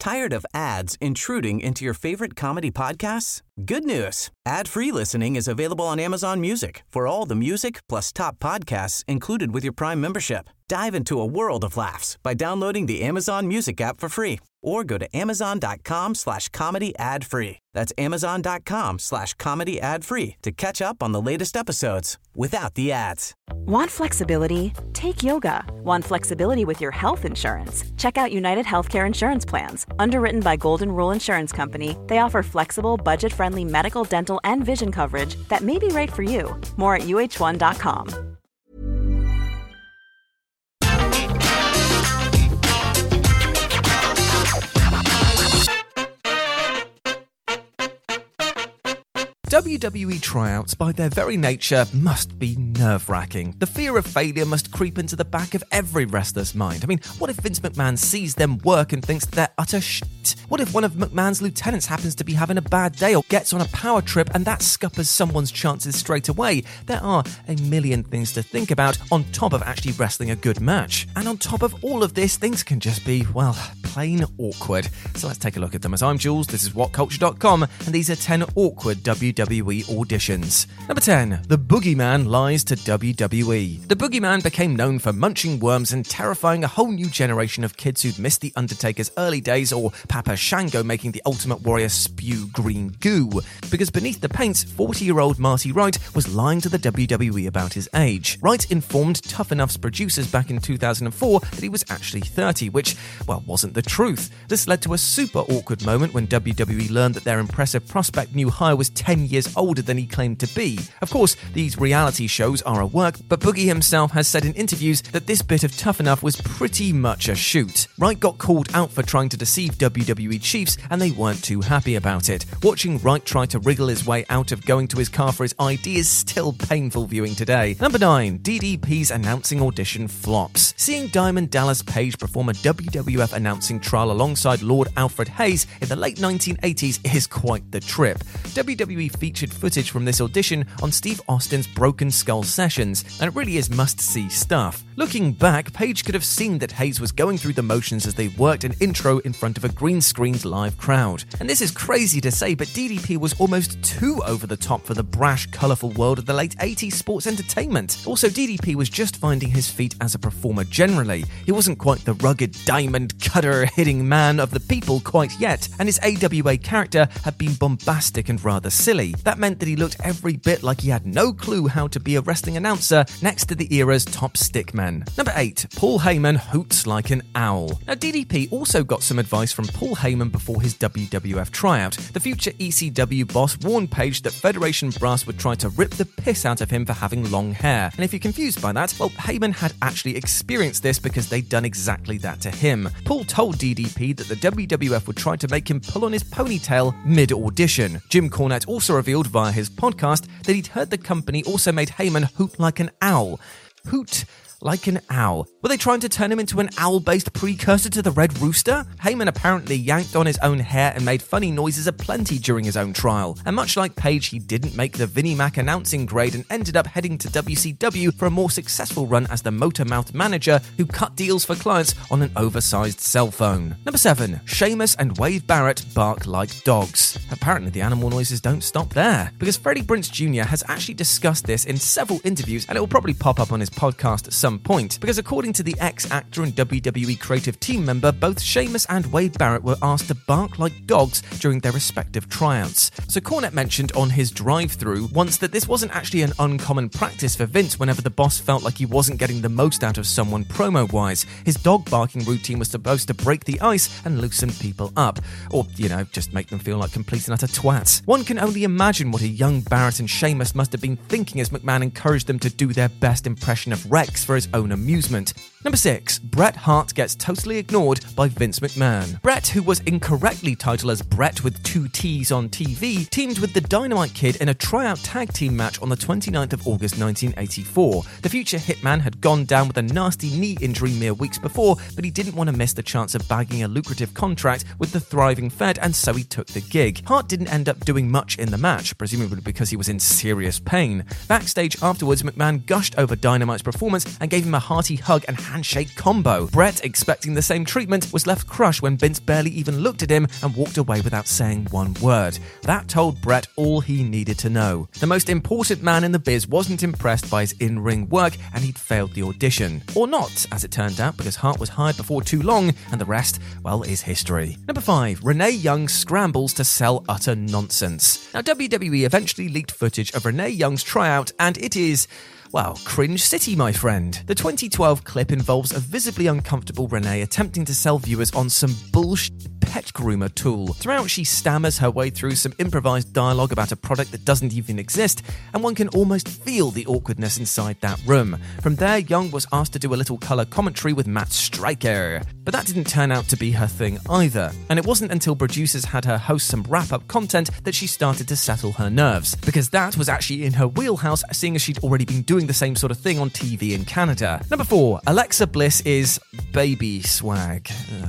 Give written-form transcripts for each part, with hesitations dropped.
Tired of ads intruding into your favorite comedy podcasts? Good news. Ad-free listening is available on Amazon Music for all the music plus top podcasts included with your Prime membership. Dive into a world of laughs by downloading the Amazon Music app for free or go to amazon.com/comedy ad-free. That's amazon.com/comedy ad-free to catch up on the latest episodes without the ads. Want flexibility? Take yoga. Want flexibility with your health insurance? Check out United Healthcare Insurance Plans. Underwritten by Golden Rule Insurance Company, they offer flexible, budget-friendly medical, dental, and vision coverage that may be right for you. More at uh1.com. WWE tryouts, by their very nature, must be nerve-wracking. The fear of failure must creep into the back of every wrestler's mind. I mean, what if Vince McMahon sees them work and thinks they're utter shit? What if one of McMahon's lieutenants happens to be having a bad day or gets on a power trip and that scuppers someone's chances straight away? There are a million things to think about on top of actually wrestling a good match. And on top of all of this, things can just be, well, plain awkward. So let's take a look at them. As I'm Jules, this is WhatCulture.com, and these are 10 awkward WWE auditions. Number 10. The Boogeyman lies to WWE. The Boogeyman became known for munching worms and terrifying a whole new generation of kids who'd missed The Undertaker's early days or Papa Shango making the Ultimate Warrior spew green goo. Because beneath the paints, 40-year-old Marty Wright was lying to the WWE about his age. Wright informed Tough Enough's producers back in 2004 that he was actually 30, which, well, wasn't the truth. This led to a super awkward moment when WWE learned that their impressive prospect new hire was 10 years older than he claimed to be. Of course, these reality shows are a work, but Boogie himself has said in interviews that this bit of Tough Enough was pretty much a shoot. Wright got called out for trying to deceive WWE chiefs, and they weren't too happy about it. Watching Wright try to wriggle his way out of going to his car for his ID is still painful viewing today. Number 9. DDP's announcing audition flops. Seeing Diamond Dallas Page perform a WWF announcing trial alongside Lord Alfred Hayes in the late 1980s is quite the trip. WWE featured footage from this audition on Steve Austin's Broken Skull sessions, and it really is must-see stuff. Looking back, Page could have seen that Hayes was going through the motions as they worked an intro in front of a green-screened live crowd. And this is crazy to say, but DDP was almost too over the top for the brash, colourful world of the late 80s sports entertainment. Also, DDP was just finding his feet as a performer generally. He wasn't quite the rugged, diamond, cutter-hitting man of the people quite yet, and his AWA character had been bombastic and rather silly. That meant that he looked every bit like he had no clue how to be a wrestling announcer next to the era's top stickman. Number 8. Paul Heyman hoots like an owl. Now, DDP also got some advice from Paul Heyman before his WWF tryout. The future ECW boss warned Page that Federation Brass would try to rip the piss out of him for having long hair. And if you're confused by that, well, Heyman had actually experienced this because they'd done exactly that to him. Paul told DDP that the WWF would try to make him pull on his ponytail mid-audition. Jim Cornette also revealed via his podcast that he'd heard the company also made Heyman hoot like an owl. Hoot like an owl. Were they trying to turn him into an owl-based precursor to the Red Rooster? Heyman apparently yanked on his own hair and made funny noises aplenty during his own trial. And much like Page, he didn't make the Vinnie Mac announcing grade and ended up heading to WCW for a more successful run as the motor-mouthed manager who cut deals for clients on an oversized cell phone. Number 7. Sheamus and Wade Barrett bark like dogs. Apparently the animal noises don't stop there, because Freddie Prinze Jr. has actually discussed this in several interviews, and it will probably pop up on his podcast at some point, because according to the ex-actor and WWE creative team member, both Sheamus and Wade Barrett were asked to bark like dogs during their respective tryouts. So Cornette mentioned on his drive-through once that this wasn't actually an uncommon practice for Vince whenever the boss felt like he wasn't getting the most out of someone promo-wise. His dog barking routine was supposed to break the ice and loosen people up, or, just make them feel like complete and utter twats. One can only imagine what a young Barrett and Sheamus must have been thinking as McMahon encouraged them to do their best impression of Rex for his own amusement. Number 6. Bret Hart gets totally ignored by Vince McMahon. Bret, who was incorrectly titled as Bret with 2 T's on TV, teamed with the Dynamite Kid in a tryout tag team match on the 29th of August 1984. The future Hitman had gone down with a nasty knee injury mere weeks before, but he didn't want to miss the chance of bagging a lucrative contract with the thriving Fed, and so he took the gig. Hart didn't end up doing much in the match, presumably because he was in serious pain. Backstage afterwards, McMahon gushed over Dynamite's performance and gave him a hearty hug and handshake combo. Brett, expecting the same treatment, was left crushed when Vince barely even looked at him and walked away without saying one word. That told Brett all he needed to know. The most important man in the biz wasn't impressed by his in-ring work and he'd failed the audition. Or not, as it turned out, because Hart was hired before too long and the rest, well, is history. Number 5. Renee Young scrambles to sell utter nonsense. Now, WWE eventually leaked footage of Renee Young's tryout and it is... well, cringe city, my friend. The 2012 clip involves a visibly uncomfortable Renee attempting to sell viewers on some bullshit pet groomer tool. Throughout, she stammers her way through some improvised dialogue about a product that doesn't even exist, and one can almost feel the awkwardness inside that room. From there, Young was asked to do a little colour commentary with Matt Striker. But that didn't turn out to be her thing either, and it wasn't until producers had her host some wrap-up content that she started to settle her nerves, because that was actually in her wheelhouse, seeing as she'd already been doing the same sort of thing on TV in Canada. Number 4. Alexa Bliss is baby swag.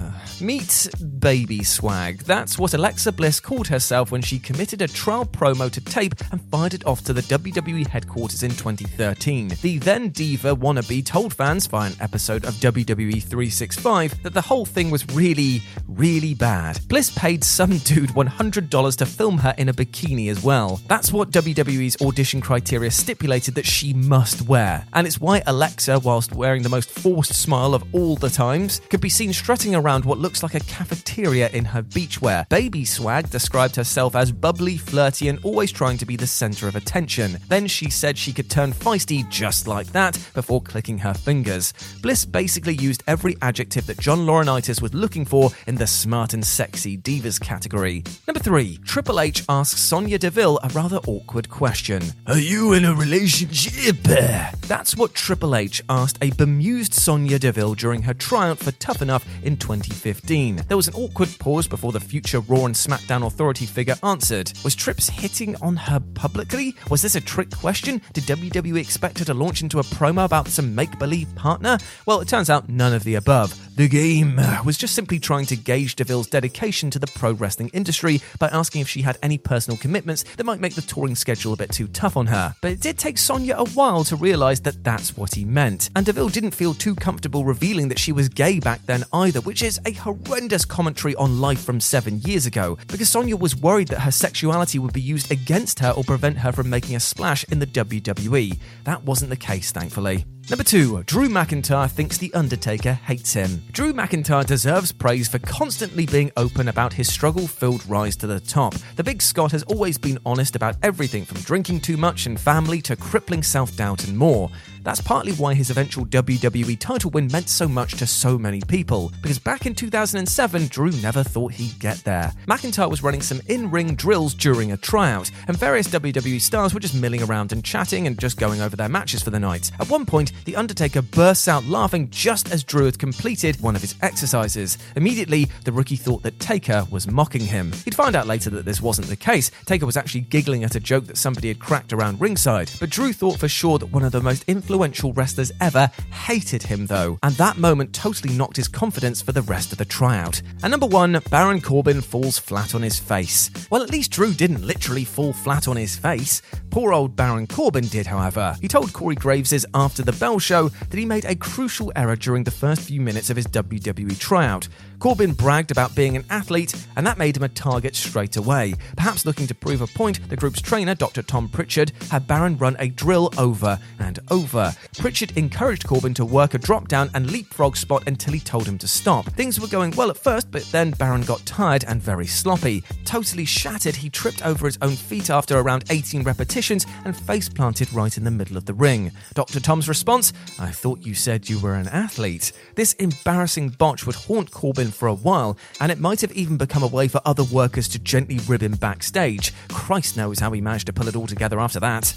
Meet baby swag. That's what Alexa Bliss called herself when she committed a trial promo to tape and fired it off to the WWE headquarters in 2013. The then diva wannabe told fans via an episode of WWE 365 that the whole thing was really, really bad. Bliss paid some dude $100 to film her in a bikini as well. That's what WWE's audition criteria stipulated that she must wear. And it's why Alexa, whilst wearing the most forced smile of all the times, could be seen strutting around what looks like a cafeteria in her beachwear. Baby Swag described herself as bubbly, flirty, and always trying to be the center of attention. Then she said she could turn feisty just like that before clicking her fingers. Bliss basically used every adjective that John Laurinaitis was looking for in the smart and sexy divas category. Number 3. Triple H asks Sonya Deville a rather awkward question. Are you in a relationship? That's what Triple H asked a bemused Sonya Deville during her tryout for Tough Enough in 2015. There was an awkward pause before the future Raw and SmackDown authority figure answered. Was Trips hitting on her publicly? Was this a trick question? Did WWE expect her to launch into a promo about some make-believe partner? Well, it turns out none of the above. The game was just simply trying to gauge Deville's dedication to the pro wrestling industry by asking if she had any personal commitments that might make the touring schedule a bit too tough on her. But it did take Sonya a while to realise that that's what he meant. And Deville didn't feel too comfortable revealing that she was gay back then either, which is a horrendous commentary on life from 7 years ago, because Sonya was worried that her sexuality would be used against her or prevent her from making a splash in the WWE. That wasn't the case, thankfully. Number 2. Drew McIntyre thinks The Undertaker hates him. Drew McIntyre deserves praise for constantly being open about his struggle-filled rise to the top. The Big Scot has always been honest about everything from drinking too much and family to crippling self-doubt and more. That's partly why his eventual WWE title win meant so much to so many people, because back in 2007, Drew never thought he'd get there. McIntyre was running some in-ring drills during a tryout, and various WWE stars were just milling around and chatting and just going over their matches for the night. At one point, The Undertaker bursts out laughing just as Drew had completed one of his exercises. Immediately, the rookie thought that Taker was mocking him. He'd find out later that this wasn't the case. Taker was actually giggling at a joke that somebody had cracked around ringside, but Drew thought for sure that one of the most influential wrestlers ever hated him though, and that moment totally knocked his confidence for the rest of the tryout. And number 1, Baron Corbin falls flat on his face. Well, at least Drew didn't literally fall flat on his face. Poor old Baron Corbin did, however. He told Corey Graves' After the Bell show that he made a crucial error during the first few minutes of his WWE tryout. Corbin bragged about being an athlete, and that made him a target straight away. Perhaps looking to prove a point, the group's trainer, Dr. Tom Pritchard, had Baron run a drill over and over. Pritchard encouraged Corbin to work a drop-down and leapfrog spot until he told him to stop. Things were going well at first, but then Baron got tired and very sloppy. Totally shattered, he tripped over his own feet after around 18 repetitions and face-planted right in the middle of the ring. Dr. Tom's response? I thought you said you were an athlete. This embarrassing botch would haunt Corbin for a while, and it might have even become a way for other workers to gently rib him backstage. Christ knows how he managed to pull it all together after that.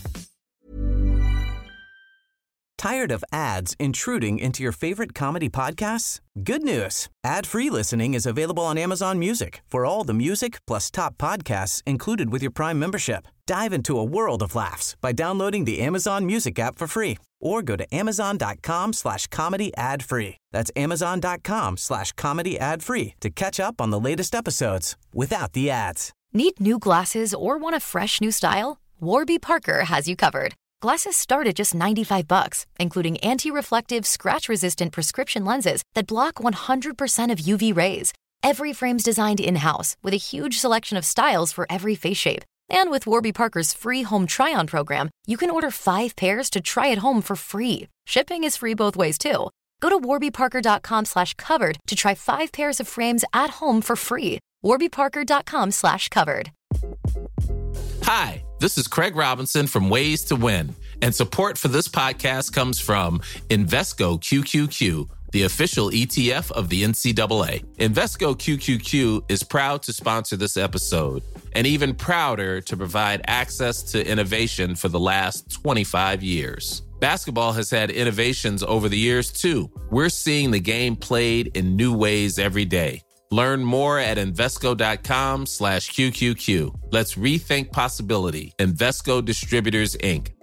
Tired of ads intruding into your favorite comedy podcasts? Good news. Ad-free listening is available on Amazon Music for all the music plus top podcasts included with your Prime membership. Dive into a world of laughs by downloading the Amazon Music app for free or go to amazon.com/comedy ad-free. That's amazon.com/comedy ad-free to catch up on the latest episodes without the ads. Need new glasses or want a fresh new style? Warby Parker has you covered. Glasses start at just $95, including anti-reflective, scratch-resistant prescription lenses that block 100% of UV rays. Every frame's designed in-house with a huge selection of styles for every face shape. And with Warby Parker's free home try-on program, you can order 5 pairs to try at home for free. Shipping is free both ways, too. Go to warbyparker.com/covered to try 5 pairs of frames at home for free. warbyparker.com/covered. Hi, this is Craig Robinson from Ways to Win, and support for this podcast comes from Invesco QQQ, the official ETF of the NCAA. Invesco QQQ is proud to sponsor this episode, and even prouder to provide access to innovation for the last 25 years. Basketball has had innovations over the years, too. We're seeing the game played in new ways every day. Learn more at Invesco.com/QQQ. Let's rethink possibility. Invesco Distributors, Inc.